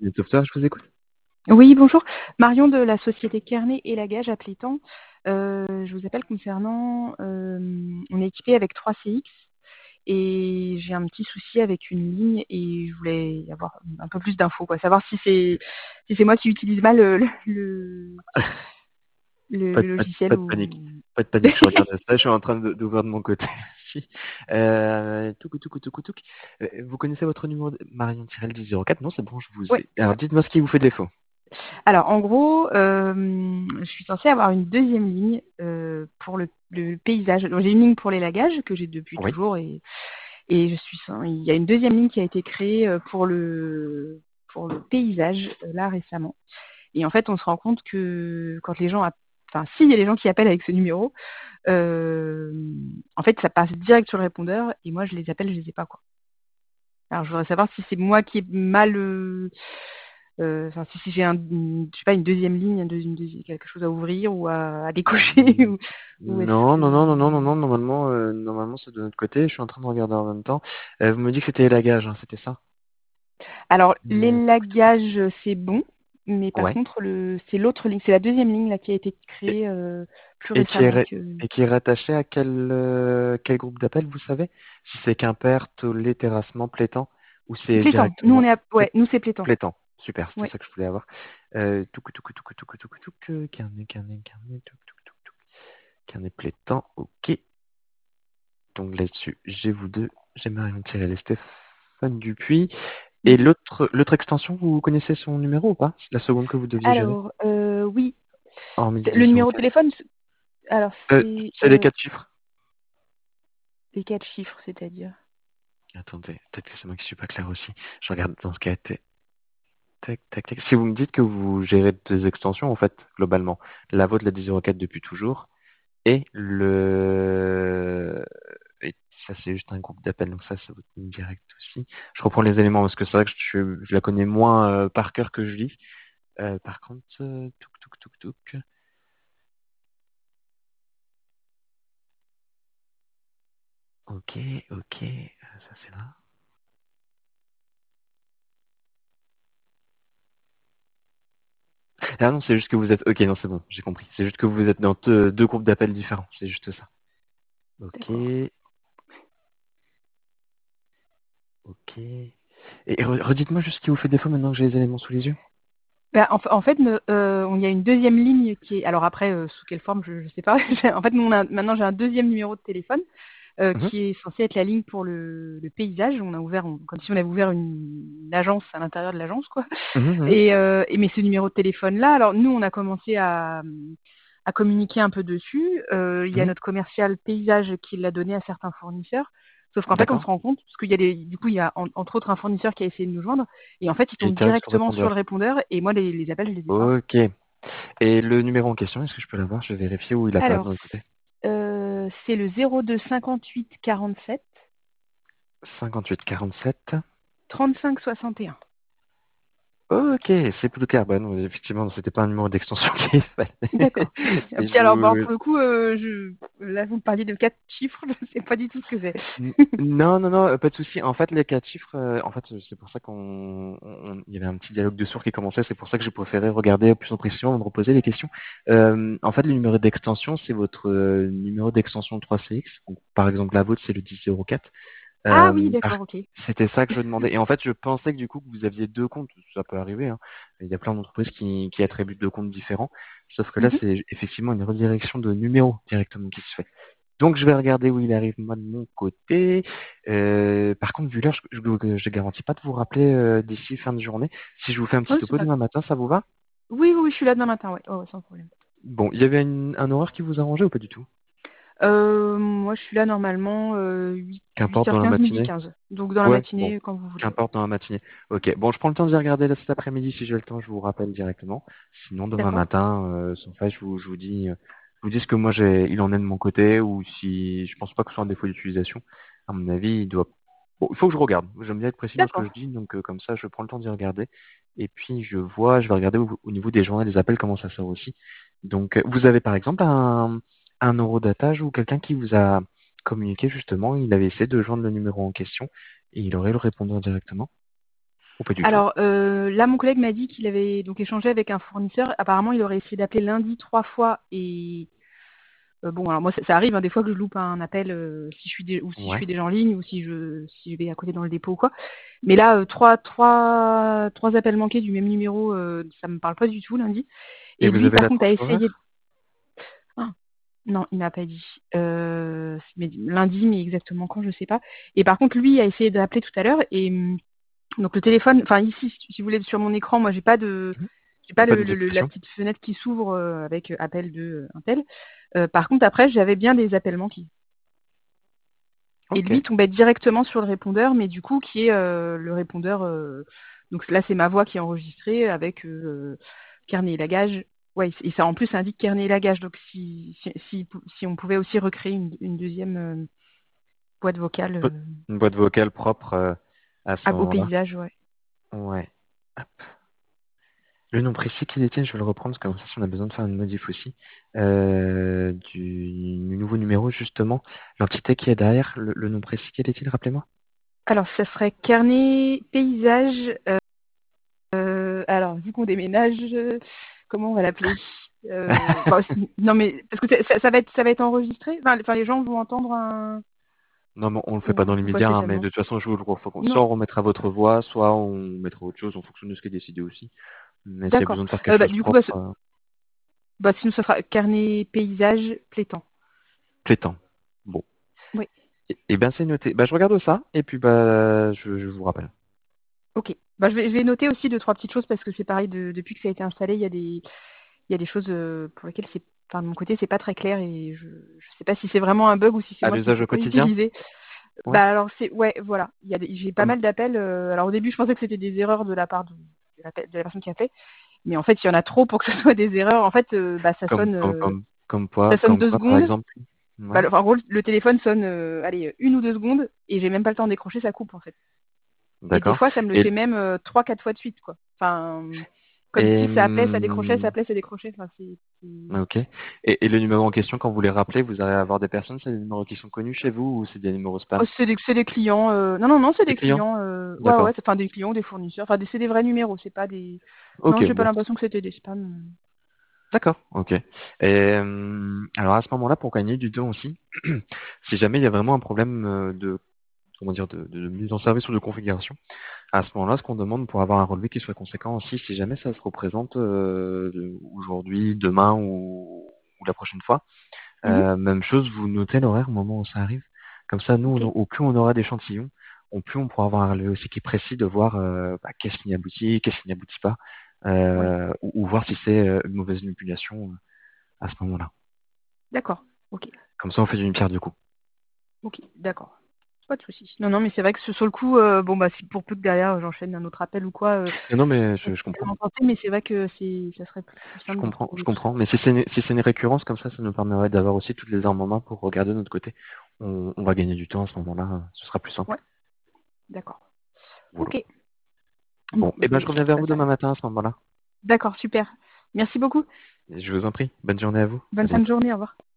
Net Software, je vous écoute. Oui, bonjour. Marion de la société Kearney et Lagage à Plétan. Je vous appelle concernant, on est équipé avec 3CX et j'ai un petit souci avec une ligne et je voulais avoir un peu plus d'infos, quoi. Savoir si c'est moi qui utilise mal Pas le de, pas de- logiciel pas de ou. panique. Pas de panique, je regarde ça. Je suis en train d'ouvrir de mon côté aussi. Touc, touc, touc, touc, touc. Vous connaissez votre numéro de Marion-1004? Non, c'est bon, je vous Ouais. ai. Alors, dites-moi ce qui vous fait défaut. Alors, en gros, je suis censée avoir une deuxième ligne pour le paysage. Donc, j'ai une ligne pour les lagages que j'ai depuis Oui. toujours et il y a une deuxième ligne qui a été créée pour le paysage là récemment. Et en fait, on se rend compte que quand les gens, enfin, s'il y a les gens qui appellent avec ce numéro, euh, en fait, ça passe direct sur le répondeur et moi, je les appelle, je les ai pas, quoi. Alors, je voudrais savoir si c'est moi qui ai mal, enfin, si j'ai je sais pas, une deuxième ligne, quelque chose à ouvrir ou à décocher, Hmm. ou est-ce Non, que. non, non, non, non, non, non. Normalement, c'est de notre côté. Je suis en train de regarder en même temps. Vous me dites que c'était la gage, hein, c'était ça? Alors, Touc, touc, touc. l'élagage, c'est bon, mais par Ouais. contre, c'est l'autre ligne, c'est la deuxième ligne là, qui a été Et, créée plus et qui est, récemment ra- que. et qui est rattaché à quel groupe d'appel, vous savez? Si c'est Quimper, Tollet, Terrassement, Plétan, ou c'est Plétan. Nous, directement ouais, nous, c'est Plétan. Plétan. Super, c'était Ouais. ça que je voulais avoir. Touc, touc, touc, touc, touc, touc, carnet, touc, touc, touc, touc. Carnet Plétan, ok. Donc là-dessus, j'ai vous deux. J'ai Marion-les Stéphane Dupuis. Et Mm. l'autre extension, vous connaissez son numéro ou pas? C'est la seconde que vous deviez gérer. Alors, oui, Hormis le le numéro de 1004. téléphone, alors c'est C'est les quatre chiffres. les 4 chiffres, c'est-à-dire. Attendez, peut-être que c'est moi qui suis pas clair aussi. Je regarde dans ce cas. Tac, tac, tac. Si vous me dites que vous gérez des extensions, en fait, globalement, la vôtre, la 1004 depuis toujours, et et ça, c'est juste un groupe d'appel, donc ça, c'est votre ligne directe aussi. Je reprends les éléments parce que c'est vrai que je la connais moins par cœur que je lis. Par contre, touc, touc, touc, touc. Ok, ok, ça c'est là. Ah non, c'est juste que vous êtes. Ok, non, c'est bon, j'ai compris. C'est juste que vous êtes dans deux groupes d'appels différents. C'est juste ça. Ok, D'accord. ok. Et redites-moi juste ce qui vous fait défaut maintenant que j'ai les éléments sous les yeux. Bah, en fait, il y a une deuxième ligne qui est. Alors après, sous quelle forme, je ne sais pas. En fait, maintenant, j'ai un deuxième numéro de téléphone Mhm, qui est censé être la ligne pour le paysage. On a ouvert, comme si on avait ouvert une agence à l'intérieur de l'agence, quoi. mhm, mhm, Mais ce numéro de téléphone-là, alors nous, on a commencé à communiquer un peu dessus. Il y a mhm. notre commercial paysage qui l'a donné à certains fournisseurs. Sauf qu'en fait, on D'accord. se rend compte, parce qu'il y a du coup, il y a entre autres un fournisseur qui a essayé de nous joindre, et en fait, il Et tombe direct sur le directement sur le répondeur. répondeur, et moi, les appels, je les ai pas. Ok. Et le numéro en question, est-ce que je peux l'avoir? Je vais vérifier où il apparaît de Alors, l'autre côté. c'est le 02 58 47 58 47. 35 61. Ok, c'est plus clair. Bah non, effectivement, c'était pas un numéro d'extension qu'il fallait. D'accord. Et Et puis je alors, bon, vous- pour le coup, là, vous me parliez de 4 chiffres, je ne sais pas du tout ce que c'est. Non, non, non, pas de souci. En fait, les quatre chiffres, en fait, c'est pour ça il y avait un petit dialogue de sourds qui commençait. C'est pour ça que j'ai préféré regarder plus en précision avant de reposer les questions. En fait, le numéro d'extension, c'est votre numéro d'extension 3CX. Donc, par exemple, la vôtre, c'est le 1004. Ah oui, Euh, par- d'accord, ok. C'était ça que je demandais. Et en fait, je pensais que du coup, que vous aviez deux comptes. Ça peut arriver, hein. Il y a plein d'entreprises qui attribuent deux comptes différents. Sauf que là, Mhm. c'est effectivement une redirection de numéro directement qui se fait. Donc, je vais regarder où il arrive, moi, de mon côté. Par contre, vu l'heure, je garantis pas de vous rappeler d'ici fin de journée. Si je vous fais un petit Oui, c'est topo pas demain grave. matin, ça vous va? Oui, oui, oui, je suis là demain matin, ouais, ouais, ouais, sans problème. Bon, il y avait un horaire qui vous arrangeait ou pas du tout? Moi, je suis là normalement 8 Qu'importe dans h la 15 midi matinée? 15. Donc dans la Ouais, bon, matinée, quand vous voulez. Ouais. qu'importe dans la matinée. Ok, bon, je prends le temps d'y regarder là cet après-midi. Si j'ai le temps, je vous rappelle directement. Sinon, demain D'accord. matin, sans faille, je vous dis ce que moi il en est de mon côté, ou si je pense pas que ce soit un défaut d'utilisation. À mon avis, il doit. Bon, il faut que je regarde. J'aime bien être précis dans ce que D'accord. je dis, donc comme ça, je prends le temps d'y regarder. Et puis je vais regarder au niveau des journées, des appels, comment ça sort aussi. Donc, vous avez par exemple un eurodatage ou quelqu'un qui vous a communiqué justement, il avait essayé de joindre le numéro en question et il aurait le répondeur directement. Ou pas du tout? Alors là, mon collègue m'a dit qu'il avait donc échangé avec un fournisseur. Apparemment, il aurait essayé d'appeler lundi 3 fois et bon, alors moi, ça arrive hein, des fois que je loupe un appel si je suis ou si je Ouais. suis déjà en ligne ou si je vais à côté dans le dépôt ou quoi. Mais là, trois appels manqués du même numéro, ça me parle pas du tout lundi. Et Et vous lui, avez par la contre, a tranche essayé. horaire? Ah, non, il m'a pas dit. Mais lundi, mais exactement quand, je sais pas. Et par contre, lui a essayé d'appeler tout à l'heure et donc le téléphone, enfin ici, si vous voulez sur mon écran, moi Mhm. j'ai Il n'y pas a pas la d'indication? petite fenêtre qui s'ouvre avec appel de un tel. Par contre, après, j'avais bien des appels manqués. Et Ok. lui tombait directement sur le répondeur, mais du coup, qui est le répondeur. Donc là, c'est ma voix qui est enregistrée avec Carnet et Lagage. Ouais, et ça en plus ça indique Carnet et Lagage. Donc si on pouvait aussi recréer une deuxième boîte vocale Une boîte vocale propre à ce au moment-là. paysage, ouais. Ouais. Hop. Le nom précis qu'il détient, je vais le reprendre parce que comme ça, si on a besoin de faire une modif aussi, du nouveau numéro, justement, l'entité qui est derrière, le nom précis, quel est-il, rappelez-moi? Alors, ça serait Carnet Paysage. Alors, vu qu'on déménage, comment on va l'appeler non, mais parce que ça va être enregistré. Enfin, les gens vont entendre un. Non, mais on le fait pas Ou, dans ou pas l'immédiat, hein, mais spécialement. de toute façon, je vous le Non, soit on remettra votre voix, soit on mettra autre chose en fonction de ce qui est décidé aussi. Mais s'il y a d'accord. besoin de faire quelque chose Du coup, propre, sinon, ça sera Carnet Paysage Plétan. plétant. Bon. Oui, Et ben, c'est noté. Bah, je regarde ça, et puis, bah, je vous rappelle. ok. Je vais noter aussi deux, trois petites choses parce que c'est pareil, depuis que ça a été installé, il y a des choses pour lesquelles enfin, de mon côté, c'est pas très clair et je sais pas si c'est vraiment un bug ou si c'est À moi qui l'usage sais au pas quotidien? utiliser. Ouais. Alors ouais, voilà. J'ai pas Comme, mal d'appels. Alors au début, je pensais que c'était des erreurs de la part de la personne qui a fait, mais en fait, il y en a trop pour que ce soit des erreurs. En fait, ça sonne comme deux quoi, par secondes. exemple? Ouais. En gros, le téléphone sonne, allez, 1 ou 2 secondes, et j'ai même pas le temps de décrocher, ça coupe en fait. Et des D'accord. fois, ça me le Et, fait même 3, 4 fois de suite, quoi. Enfin, comme et, si ça appelait, ça décrochait, ça appelait, ça décrochait. Enfin, ok. Et le numéro en question, quand vous les rappelez, vous allez avoir des personnes, c'est des numéros qui sont connus chez vous ou c'est des numéros Oh, spam? c'est des clients. Non, non, non, c'est Des des clients? clients. Ouais, D'accord. ouais, enfin des clients, des fournisseurs. Enfin, c'est des vrais numéros, c'est pas des. Non, Ok, j'ai pas bon. l'impression que c'était des spams. D'accord, ok. Et alors à ce moment-là, pour gagner du temps aussi, si jamais il y a vraiment un problème de comment dire de mise en service ou de configuration, à ce moment-là, ce qu'on demande pour avoir un relevé qui soit conséquent aussi, si jamais ça se représente aujourd'hui, demain ou la prochaine fois, Mhm. même chose, vous notez l'horaire au moment où ça arrive. Comme ça, nous, Ok, au plus on aura d'échantillons, au plus on pourra avoir un relevé aussi qui est précis de voir qu'est-ce qui aboutit, qu'est-ce qui n'aboutit pas, ouais, ou voir si c'est une mauvaise manipulation à ce moment-là. d'accord. Ok, Comme ça, on fait d'une pierre deux coups. ok, d'accord. Pas de souci. Non, non, mais c'est vrai que sur le coup, bon bah si pour peu que derrière j'enchaîne un autre appel ou quoi, Mais non, mais j'avais je pas comprends. tellement pensé, mais c'est vrai que ça serait plus Je simple de comprends, je proposer tout ça. comprends. Mais si c'est une récurrence comme ça nous permettrait d'avoir aussi toutes les armes en main pour regarder de notre côté. On va gagner du temps à ce moment-là. Ce sera plus simple. Ouais, d'accord. Voilà. Ok. Bon, Bon, et ben je reviens vers vous demain matin à ce moment-là. d'accord, super. Merci beaucoup. Je vous en prie. Bonne journée à vous. Bonne À fin de bientôt. journée, au revoir.